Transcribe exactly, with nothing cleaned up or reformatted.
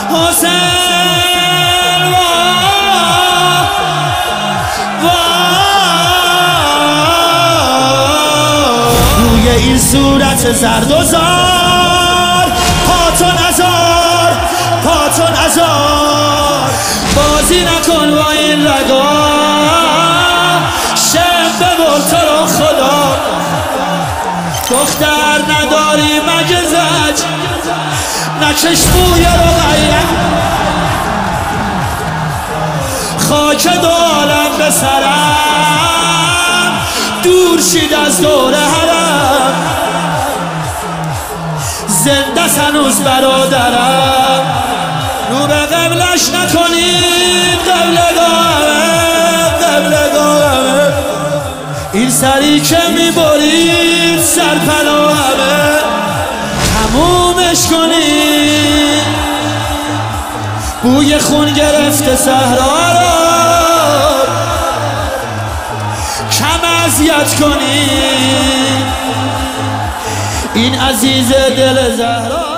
حسین روی این صورت زرد و زار پاتو نزار پاتو نزار بازی نکن با این رگا شم ببر تو رو خدا دختر نداری مگه زج نکش بوی رو غیرم خاک دو عالم به سرم دور شید از دور حرم زنده هنوز برادرم رو به قبلش نکنید قبلگاهمه قبلگاهمه این سری که میبرید سرپناهمه تمومش کنید بوی خون گرفته صحرا را کم اذیت کنید این عزیز دل زهرا